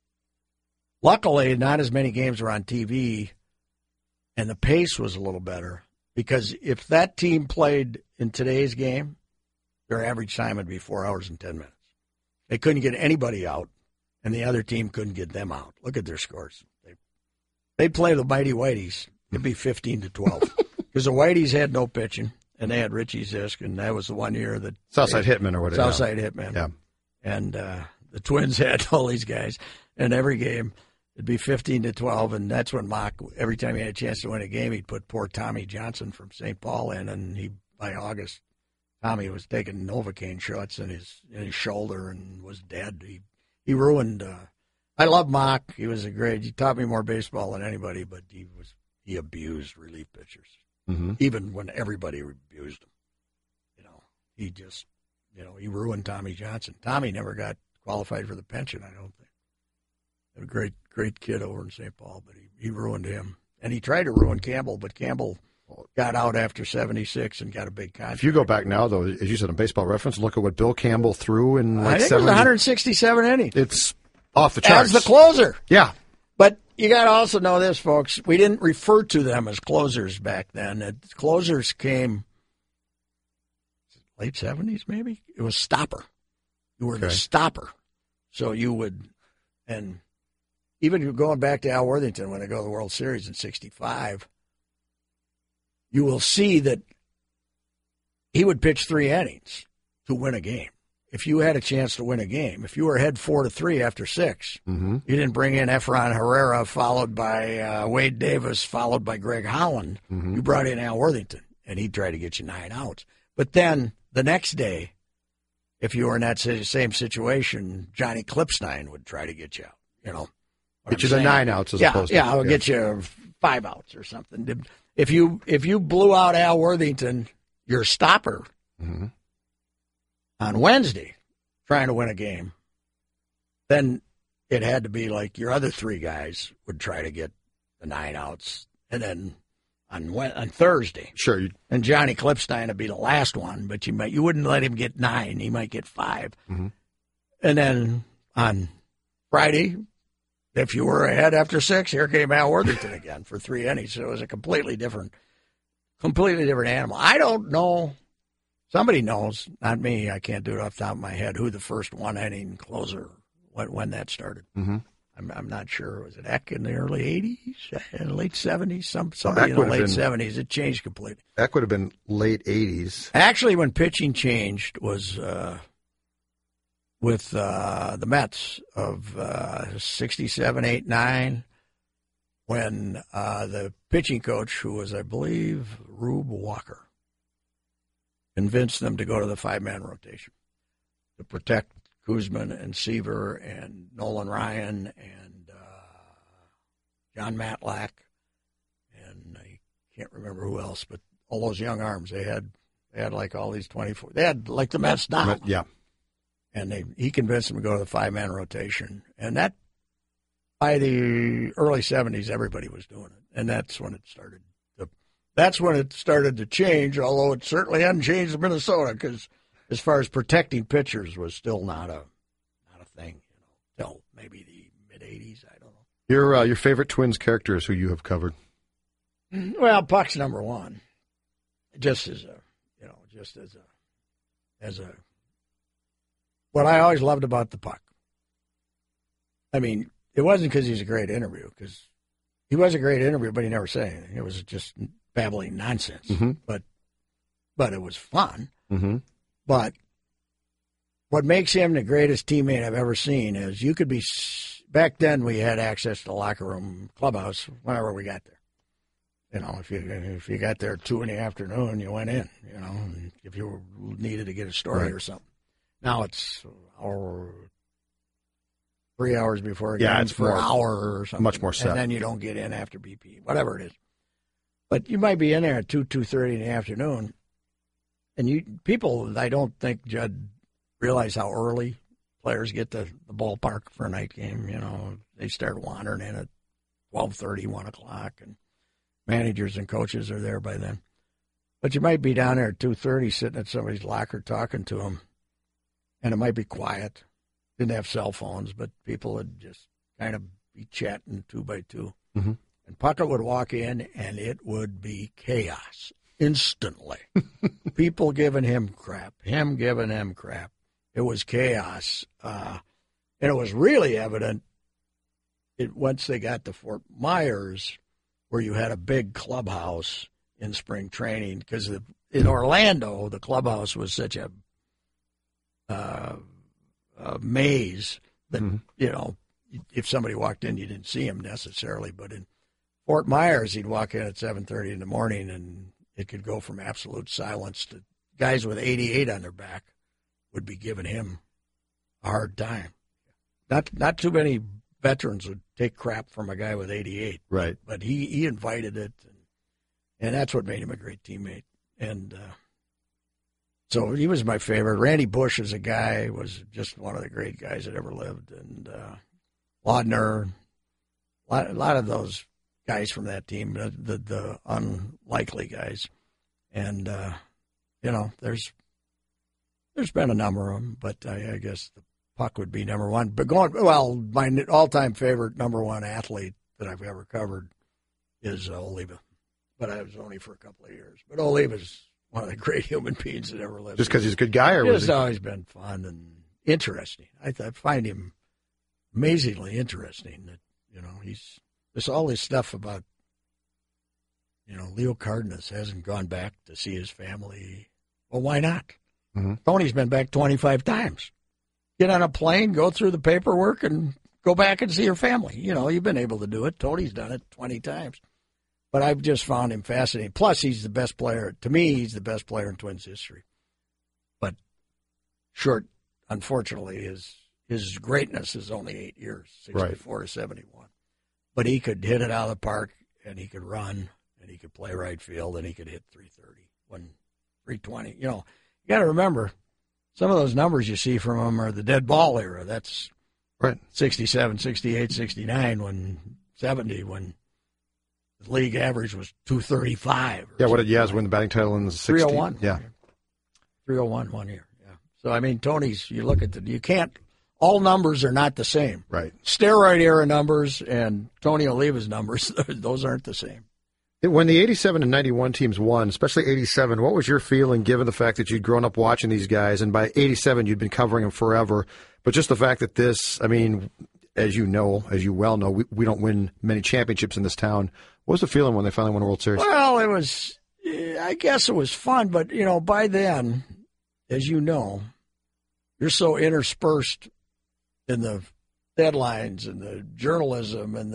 [SPEAKER 5] Luckily, not as many games were on TV, and the pace was a little better. Because if that team played in today's game, their average time would be 4 hours and 10 minutes. They couldn't get anybody out, and the other team couldn't get them out. Look at their scores. They'd play the Mighty Whiteys. It'd be 15-12. Because the Whiteys had no pitching, and they had Richie Zisk, and that was the one year that
[SPEAKER 4] Southside Hitmen or whatever.
[SPEAKER 5] Southside Hitmen.
[SPEAKER 4] Yeah.
[SPEAKER 5] And the Twins had all these guys, and every game. It'd be 15-12, and that's when Mock, every time he had a chance to win a game, he'd put poor Tommy Johnson from St. Paul in, and by August, Tommy was taking Novocaine shots in his shoulder and was dead. He ruined. I love Mock. He was he taught me more baseball than anybody, but he abused relief pitchers, even when everybody abused him. He just, he ruined Tommy Johnson. Tommy never got qualified for the pension, I don't think. A great kid over in St. Paul, but he ruined him. And he tried to ruin Campbell, but Campbell got out after 76 and got a big contract.
[SPEAKER 4] If you go back now, though, as you said in Baseball Reference, look at what Bill Campbell threw in
[SPEAKER 5] I think it was 167 innings.
[SPEAKER 4] It's off the charts.
[SPEAKER 5] As the closer.
[SPEAKER 4] Yeah.
[SPEAKER 5] But you got to also know this, folks. We didn't refer to them as closers back then. Closers came late 70s, maybe? It was stopper. You were the stopper. So you would, and even going back to Al Worthington when they go to the World Series in 65, you will see that he would pitch 3 innings to win a game. If you had a chance to win a game, if you were ahead 4-3 after 6, you didn't bring in Efrain Herrera, followed by Wade Davis, followed by Greg Holland. You brought in Al Worthington, and he'd try to get you 9 outs. But then the next day, if you were in that same situation, Johnny Klipstein would try to get you out,
[SPEAKER 4] Get you the 9 outs as opposed to.
[SPEAKER 5] Yeah, I'll get you 5 outs or something. If you blew out Al Worthington, your stopper, on Wednesday, trying to win a game, then it had to be like your other 3 guys would try to get the 9 outs, and then on Thursday,
[SPEAKER 4] sure,
[SPEAKER 5] and Johnny Klipstein would be the last one, but you wouldn't let him get 9; he might get 5, and then on Friday, if you were ahead after 6, here came Al Worthington again for 3 innings. So it was a completely different animal. I don't know. Somebody knows, not me. I can't do it off the top of my head. Who the first 1-inning closer? When that started? I'm not sure. Was it Eck in the early 80s, late 70s? Somebody in the late 70s. It changed completely.
[SPEAKER 4] Eck would have been late 80s.
[SPEAKER 5] Actually, when pitching changed was with the Mets of 67, 8, 9, when the pitching coach, who was, I believe, Rube Walker, convinced them to go to the 5-man rotation to protect Koosman and Seaver and Nolan Ryan and John Matlack, and I can't remember who else, but all those young arms. They had They had like all these 24. They had like the Mets now.
[SPEAKER 4] Yeah.
[SPEAKER 5] And he convinced them to go to the 5-man rotation. And that, by the early 70s, everybody was doing it. And that's when it started. That's when it started to change, although it certainly hadn't changed in Minnesota, because as far as protecting pitchers was still not a thing, till maybe the mid-'80s. I don't know.
[SPEAKER 4] Your favorite Twins characters who you have covered?
[SPEAKER 5] Well, Puck's number one. Just as a what I always loved about the Puck. I mean, it wasn't because he's a great interview, because he was a great interview, but he never said anything. It was just babbling nonsense.
[SPEAKER 4] Mm-hmm.
[SPEAKER 5] But it was fun.
[SPEAKER 4] Mm-hmm.
[SPEAKER 5] But what makes him the greatest teammate I've ever seen is you could be – back then we had access to the locker room, clubhouse, whenever we got there. If you got there at 2 p.m, you went in, and if you needed to get a story or something. Now it's 3 hours before a game
[SPEAKER 4] it's
[SPEAKER 5] for an hour or something.
[SPEAKER 4] Much more set.
[SPEAKER 5] And then you don't get in after BP, whatever it is. But you might be in there at 2:30 in the afternoon, and people, I don't think, Judd, realize how early players get to the ballpark for a night game. They start wandering in at 12:30, 1 o'clock, and managers and coaches are there by then. But you might be down there at 2:30 sitting at somebody's locker talking to them, and it might be quiet. Didn't have cell phones, but people would just kind of be chatting 2 by 2.
[SPEAKER 4] Mm-hmm.
[SPEAKER 5] And Puckett would walk in, and it would be chaos instantly. People giving him crap, him giving him crap. It was chaos. And it was really evident once they got to Fort Myers, where you had a big clubhouse in spring training, because in Orlando, the clubhouse was such a maze that, if somebody walked in, you didn't see him necessarily. But in Fort Myers, he'd walk in at 7:30 in the morning, and it could go from absolute silence to guys with 88 on their back would be giving him a hard time. Not too many veterans would take crap from a guy with 88.
[SPEAKER 4] Right.
[SPEAKER 5] But he invited it, and that's what made him a great teammate. And so he was my favorite. Randy Bush as a guy was just one of the great guys that ever lived. And Laudner, a lot of those guys from that team, the unlikely guys. And, there's been a number of them, but I guess the Puck would be number one. But my all-time favorite number one athlete that I've ever covered is Oliva. But I was only for a couple of years. But Oliva's one of the great human beings that ever lived.
[SPEAKER 4] Just because he's a good guy, or was he?
[SPEAKER 5] He's always been fun and interesting. I find him amazingly interesting. That there's all this stuff about Leo Cardenas hasn't gone back to see his family. Well, why not?
[SPEAKER 4] Mm-hmm.
[SPEAKER 5] Tony's been back 25 times. Get on a plane, go through the paperwork, and go back and see your family. You've been able to do it. Tony's done it 20 times. But I've just found him fascinating. Plus, he's the best player. To me, he's the best player in Twins history. But short, unfortunately, his greatness is only 8 years, 64 to 71. But he could hit it out of the park, and he could run, and he could play right field, and he could hit 330, 320. You got to remember, some of those numbers you see from him are the dead ball era. That's
[SPEAKER 4] right.
[SPEAKER 5] 67, 68, 69, 70, when the league average was 235.
[SPEAKER 4] Yeah, what did Yaz win the batting title in the 60s?
[SPEAKER 5] 301.
[SPEAKER 4] Yeah.
[SPEAKER 5] 301 1 year. Yeah. So, Tony's, you look at you can't, all numbers are not the same.
[SPEAKER 4] Right.
[SPEAKER 5] Steroid era numbers and Tony Oliva's numbers, those aren't the same.
[SPEAKER 4] When the 87 and 91 teams won, especially 87, what was your feeling given the fact that you'd grown up watching these guys, and by 87 you'd been covering them forever, but just the fact that as you well know, we don't win many championships in this town. What was the feeling when they finally won a World Series?
[SPEAKER 5] Well, I guess it was fun, but, by then, as you know, you're so interspersed in the deadlines and the journalism and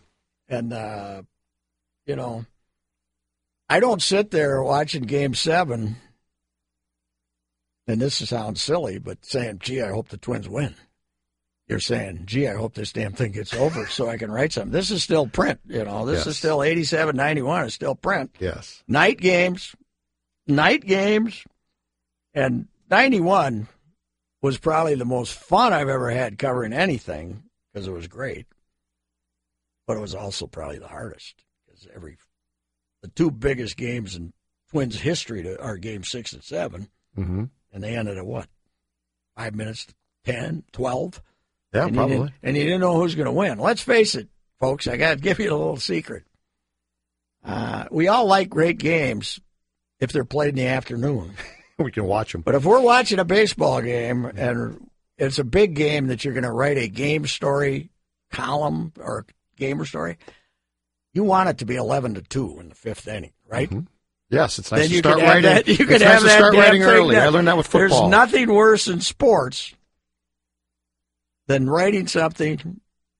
[SPEAKER 5] I don't sit there watching Game 7, and this sounds silly, but saying, gee, I hope the Twins win. You're saying, gee, I hope this damn thing gets over so I can write something. This is still print, This is still 87, 91 is still print.
[SPEAKER 4] Yes.
[SPEAKER 5] Night games, night games, and 91 was probably the most fun I've ever had covering anything because it was great. But it was also probably the hardest because the two biggest games in Twins history are Game 6 and 7, and they ended at what? 5 minutes, 10, 12?
[SPEAKER 4] Yeah, probably.
[SPEAKER 5] And you didn't know who's going to win. Let's face it, folks, I got to give you a little secret. We all like great games if they're played in the afternoon.
[SPEAKER 4] We can watch them.
[SPEAKER 5] But if we're watching a baseball game and it's a big game that you're going to write a game story column or gamer story, you want it to be 11-2 in the fifth inning, right?
[SPEAKER 4] Mm-hmm. Yes, it's nice
[SPEAKER 5] then
[SPEAKER 4] to
[SPEAKER 5] you
[SPEAKER 4] start
[SPEAKER 5] can have
[SPEAKER 4] writing.
[SPEAKER 5] That, you can
[SPEAKER 4] it's
[SPEAKER 5] have
[SPEAKER 4] nice to
[SPEAKER 5] that
[SPEAKER 4] start writing
[SPEAKER 5] damn thing
[SPEAKER 4] early. I learned that with football.
[SPEAKER 5] There's nothing worse in sports than writing something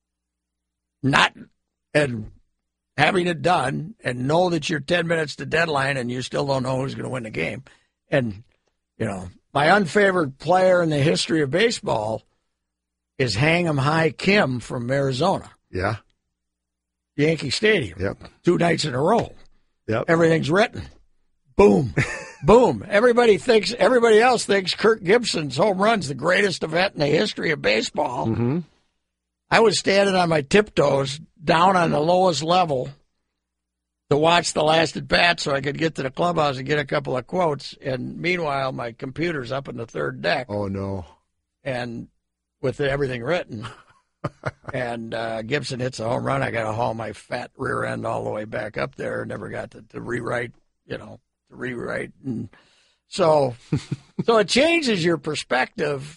[SPEAKER 5] and having it done and know that you're 10 minutes to deadline and you still don't know who's going to win the game. And, my unfavored player in the history of baseball is Hang 'em High Kim from Arizona.
[SPEAKER 4] Yeah.
[SPEAKER 5] Yankee Stadium.
[SPEAKER 4] Yep.
[SPEAKER 5] 2 nights in a row.
[SPEAKER 4] Yep.
[SPEAKER 5] Everything's written. Boom. Boom. Everybody else thinks Kirk Gibson's home run's the greatest event in the history of baseball.
[SPEAKER 4] Mm-hmm.
[SPEAKER 5] I was standing on my tiptoes down on the lowest level to watch the last at bat so I could get to the clubhouse and get a couple of quotes. And meanwhile, my computer's up in the third deck.
[SPEAKER 4] Oh, no.
[SPEAKER 5] And with everything written. And Gibson hits a home run. I got to haul my fat rear end all the way back up there. Never got to rewrite, And so it changes your perspective.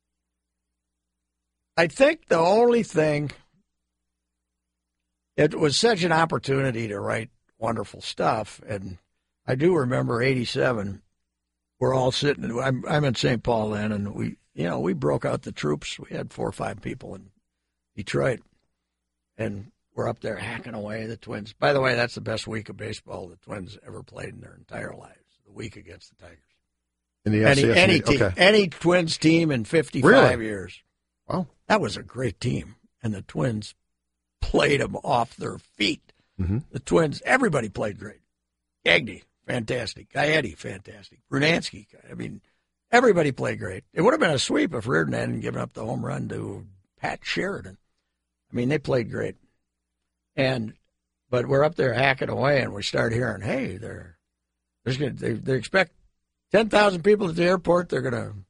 [SPEAKER 5] I think the only thing, it was such an opportunity to write wonderful stuff. And I do remember 87. We're all sitting. I'm in St. Paul then, and we broke out the troops. We had 4 or 5 people in Detroit, and we're up there hacking away. The Twins. By the way, that's the best week of baseball the Twins ever played in their entire lives. The week against the Tigers.
[SPEAKER 4] In the LCS
[SPEAKER 5] team,
[SPEAKER 4] okay.
[SPEAKER 5] Any Twins team in 55 years.
[SPEAKER 4] Wow,
[SPEAKER 5] that was a great team, and the Twins played them off their feet.
[SPEAKER 4] Mm-hmm.
[SPEAKER 5] The Twins, everybody played great. Gagne, fantastic. Gaetti, fantastic. Brunansky, everybody played great. It would have been a sweep if Reardon hadn't given up the home run to Pat Sheridan. They played great. But we're up there hacking away, and we start hearing, hey, they expect 10,000 people at the airport. They're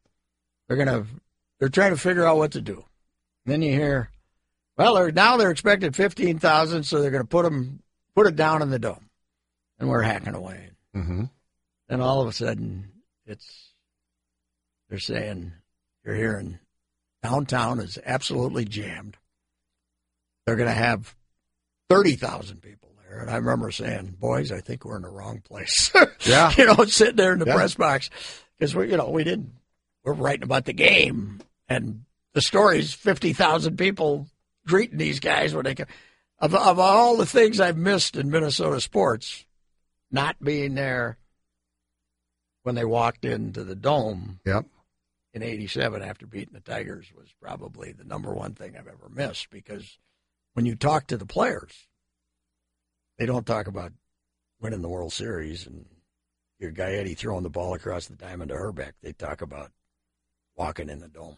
[SPEAKER 5] trying to figure out what to do. And then you hear, well, now they're expecting 15,000, so they're going to put it down in the dome. And we're hacking away.
[SPEAKER 4] Mm-hmm.
[SPEAKER 5] And all of a sudden, they're saying, you're hearing, downtown is absolutely jammed. They're going to have 30,000 people there. And I remember saying, boys, I think we're in the wrong place.
[SPEAKER 4] Yeah.
[SPEAKER 5] Sitting there in the press box. Because, we're writing about the game. And the story's 50,000 people greeting these guys when they come. Of all the things I've missed in Minnesota sports, not being there when they walked into the dome in 87 after beating the Tigers was probably the number one thing I've ever missed, because when you talk to the players, they don't talk about winning the World Series and your Gaetti throwing the ball across the diamond to Herbeck. They talk about walking in the dome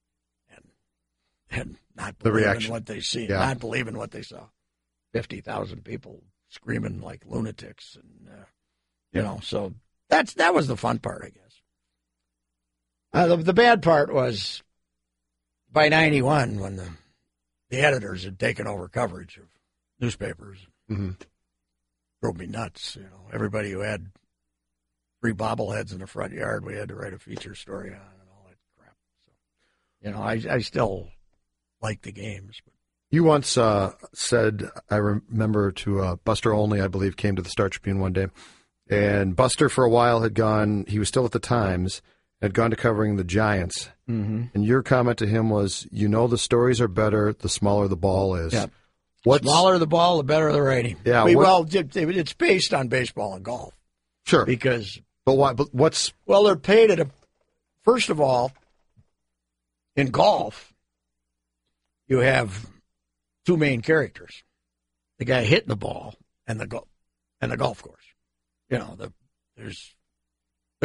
[SPEAKER 5] and not believing what they see, not believing what they saw. 50,000 people screaming like lunatics, and so that was the fun part, I guess. The bad part was by 91 when the editors had taken over coverage of newspapers.
[SPEAKER 4] Mm-hmm.
[SPEAKER 5] Drove me nuts. Everybody who had 3 bobbleheads in the front yard, we had to write a feature story on and all that crap. So, I still like the games. But.
[SPEAKER 4] You once said, I remember, to Buster Olney, I believe, came to the Star Tribune one day. And Buster, for a while, he was still at the Times, had gone to covering the Giants.
[SPEAKER 5] Mm-hmm.
[SPEAKER 4] And your comment to him was, the stories are better the smaller the ball is.
[SPEAKER 5] Yeah. The smaller the ball, the better the rating.
[SPEAKER 4] Yeah.
[SPEAKER 5] It's based on baseball and golf.
[SPEAKER 4] Sure. But why? But what's...
[SPEAKER 5] Well, they're paid first of all, in golf, you have 2 main characters: the guy hitting the ball and the golf course. There's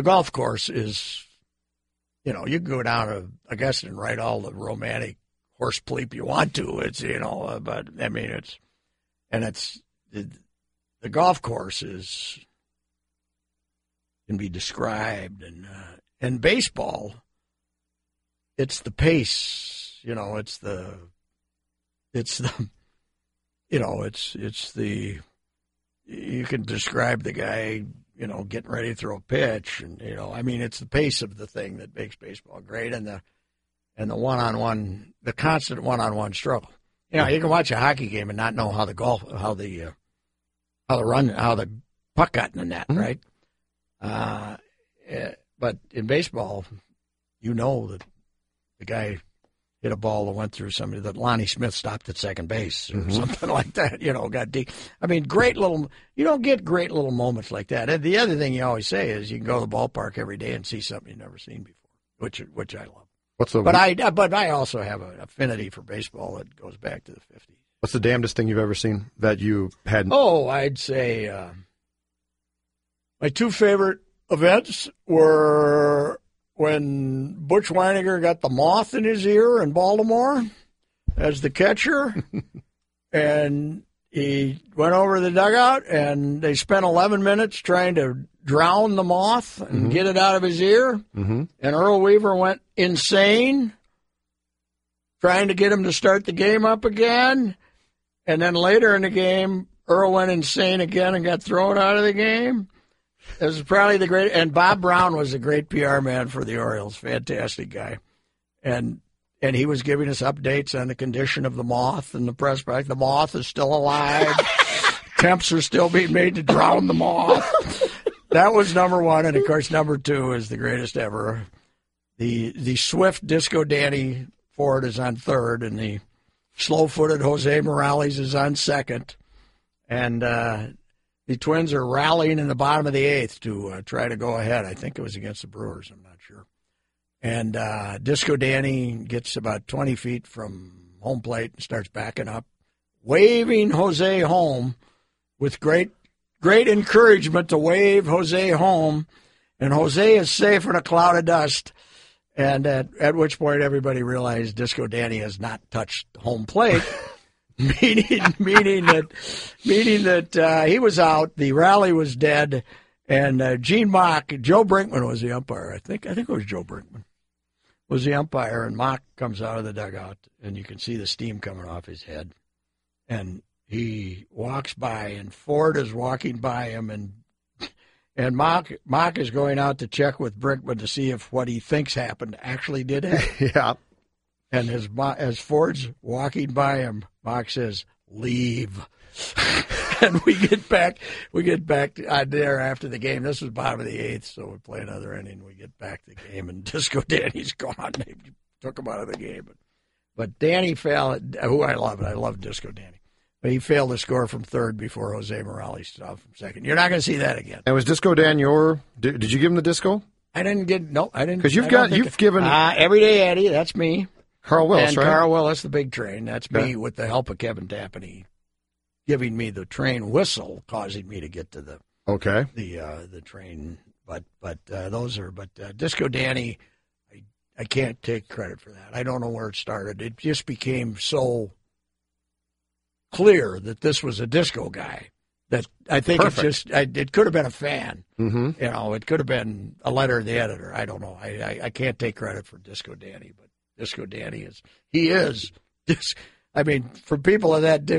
[SPEAKER 5] the golf course is, you can go down to Augusta and write all the romantic horse bleep you want to. It's, but I mean, the golf course can be described, and baseball, it's the pace, it's the you can describe the guy, getting ready to throw a pitch, and it's the pace of the thing that makes baseball great, and the one-on-one, the constant one-on-one struggle. You can watch a hockey game and not know how the puck got in the net, right? But in baseball, that the guy hit a ball that went through somebody, that Lonnie Smith stopped at second base or something like that, got deep. I mean, you don't get great little moments like that. And the other thing you always say is you can go to the ballpark every day and see something you've never seen before, which I love. But I also have an affinity for baseball that goes back to the 50s.
[SPEAKER 4] What's the damnedest thing you've ever seen that you hadn't?
[SPEAKER 5] Oh, I'd say my two favorite events were when Butch Weininger got the moth in his ear in Baltimore as the catcher, and he went over to the dugout, and they spent 11 minutes trying to drown the moth and get it out of his ear, and Earl Weaver went insane trying to get him to start the game up again, and then later in the game, Earl went insane again and got thrown out of the game. It was probably the great, and Bob Brown was a great PR man for the Orioles, fantastic guy, and he was giving us updates on the condition of the moth and the press box. The moth is still alive. Attempts are still being made to drown the moth. That was number one, and of course number two is the greatest ever. The swift Disco Danny Ford is on third, and the slow-footed Jose Morales is on second, and the Twins are rallying in the bottom of the eighth to try to go ahead. I think it was against the Brewers. I'm not sure. And Disco Danny gets about 20 feet from home plate and starts backing up, waving Jose home with great encouragement to wave Jose home. And Jose is safe in a cloud of dust. And at which point everybody realized Disco Danny has not touched home plate. meaning that he was out, the rally was dead, and Gene Mock, Joe Brinkman was the umpire. I think it was Joe Brinkman was the umpire, and Mock comes out of the dugout, and you can see the steam coming off his head, and he walks by, and Ford is walking by him, and Mock is going out to check with Brinkman to see if what he thinks happened actually did happen.
[SPEAKER 4] Yeah.
[SPEAKER 5] And as Ford's walking by him, Mock says, "Leave." And we get back there after the game. This was bottom of the eighth, so we play another inning. We get back to the game, and Disco Danny's gone. They took him out of the game. But Danny failed, who I love, and I love Disco Danny. But he failed to score from third before Jose Morales stopped from second. You're not going to see that again.
[SPEAKER 4] And was Disco Dan did you give him the disco?
[SPEAKER 5] I didn't.
[SPEAKER 4] Because you've given
[SPEAKER 5] Everyday Eddie, that's me.
[SPEAKER 4] Carl Willis,
[SPEAKER 5] and
[SPEAKER 4] right?
[SPEAKER 5] Carl Willis, the big train. That's me with the help of Kevin Tapani giving me the train whistle, causing me to get to the train. But Disco Danny, I can't take credit for that. I don't know where it started. It just became so clear that this was a disco guy that I think it could have been a fan. Mm-hmm. It could have been a letter to the editor. I don't know. I can't take credit for Disco Danny, but Disco Danny is. I mean, for people of that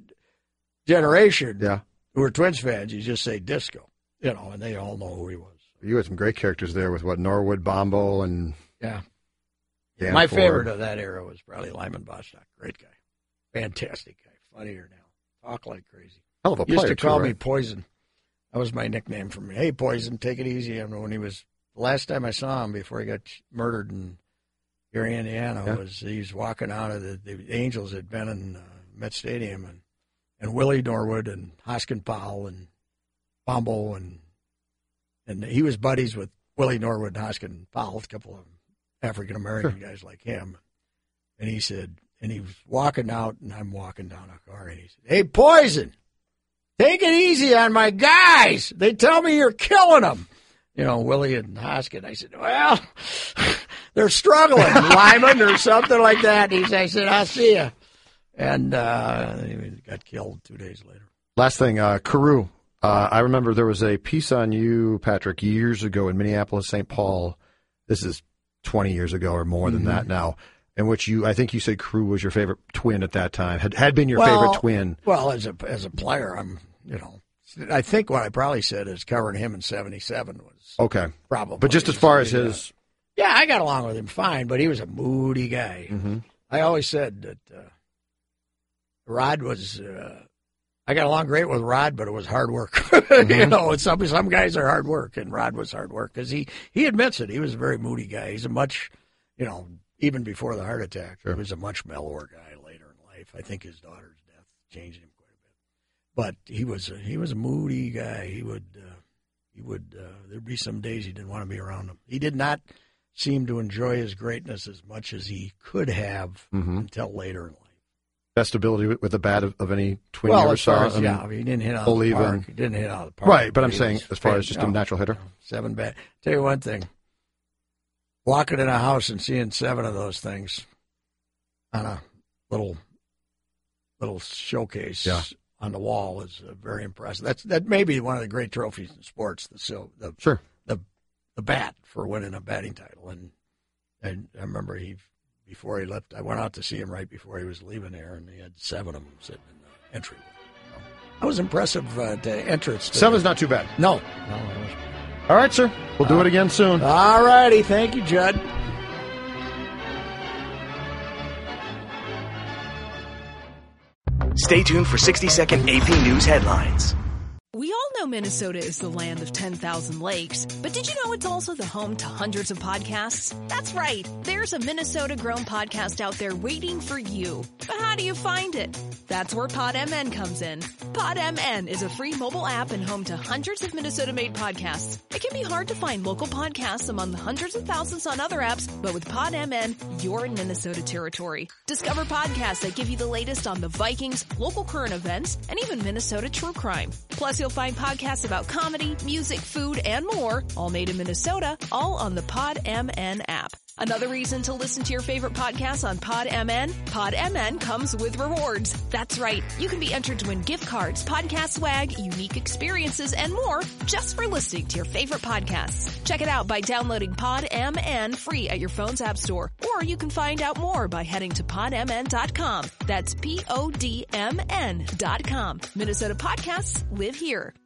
[SPEAKER 5] generation who are Twins fans, you just say Disco, and they all know who he was.
[SPEAKER 4] You had some great characters there with Norwood, Bombo, and Dan
[SPEAKER 5] My
[SPEAKER 4] Ford.
[SPEAKER 5] favorite of that era was probably Lyman Bostock. Great guy, fantastic guy, funnier now, talk like crazy.
[SPEAKER 4] Hell of a player,
[SPEAKER 5] used to call
[SPEAKER 4] too,
[SPEAKER 5] me
[SPEAKER 4] right?
[SPEAKER 5] Poison. That was my nickname for me. Hey, Poison, take it easy. I mean, when he was the last time I saw him before he got murdered in Gary, Indiana, he was walking out of the Angels had been in Met Stadium, and Willie Norwood and Hoskin Powell and Bombo and he was buddies with Willie Norwood and Hoskin Powell, a couple of African American guys like him, and he said, and he was walking out, and I'm walking down a car, and he said, "Hey, Poison, take it easy on my guys. They tell me you're killing them." Willie and Hoskin. I said, well, they're struggling, Lyman or something like that. I said, I'll see you. And he got killed 2 days later.
[SPEAKER 4] Last thing, Carew. I remember there was a piece on you, Patrick, years ago in Minneapolis, St. Paul. This is 20 years ago or more than that now, in which I think you said Carew was your favorite twin at that time, had been your favorite twin.
[SPEAKER 5] Well, as a player, I think what I probably said is covering him in 77 was
[SPEAKER 4] okay.
[SPEAKER 5] Probably.
[SPEAKER 4] But just as far as his...
[SPEAKER 5] Yeah, I got along with him fine, but he was a moody guy. Mm-hmm. I always said that Rod was... I got along great with Rod, but it was hard work. Mm-hmm. Some guys are hard work, and Rod was hard work because he admits it. He was a very moody guy. He's a much, even before the heart attack, He was a much mellower guy later in life. I think his daughter's death changed him quite a bit. But he was a moody guy. He would there'd be some days he didn't want to be around him. He did not seem to enjoy his greatness as much as he could have until later in life.
[SPEAKER 4] Best ability with the bat of any twin you ever saw?
[SPEAKER 5] He didn't hit out of the park. He didn't hit out of the park.
[SPEAKER 4] Right, but I'm saying as far as just a natural hitter?
[SPEAKER 5] 7 bat. Tell you one thing. Walking in a house and seeing 7 of those things on a little showcase on the wall is very impressive. That may be one of the great trophies in sports, the bat for winning a batting title. And I remember before he left, I went out to see him right before he was leaving there, and he had 7 of them sitting in the entryway. That was impressive to entrance.
[SPEAKER 4] 7's not too bad.
[SPEAKER 5] No.
[SPEAKER 4] All right, sir. We'll do it again soon.
[SPEAKER 5] All righty. Thank you, Judd.
[SPEAKER 6] Stay tuned for 60-second AP News headlines.
[SPEAKER 7] We all know Minnesota is the land of 10,000 lakes, but did you know it's also the home to hundreds of podcasts? That's right. There's a Minnesota-grown podcast out there waiting for you. But how do you find it? That's where PodMN comes in. PodMN is a free mobile app and home to hundreds of Minnesota-made podcasts. It can be hard to find local podcasts among the hundreds of thousands on other apps, but with PodMN, you're in Minnesota territory. Discover podcasts that give you the latest on the Vikings, local current events, and even Minnesota true crime. Plus, you'll find podcasts about comedy, music, food, and more, all made in Minnesota, all on the PodMN app. Another reason to listen to your favorite podcasts on PodMN? PodMN comes with rewards. That's right. You can be entered to win gift cards, podcast swag, unique experiences, and more just for listening to your favorite podcasts. Check it out by downloading PodMN free at your phone's app store. Or you can find out more by heading to podmn.com. That's PODMN.com. Minnesota podcasts live here.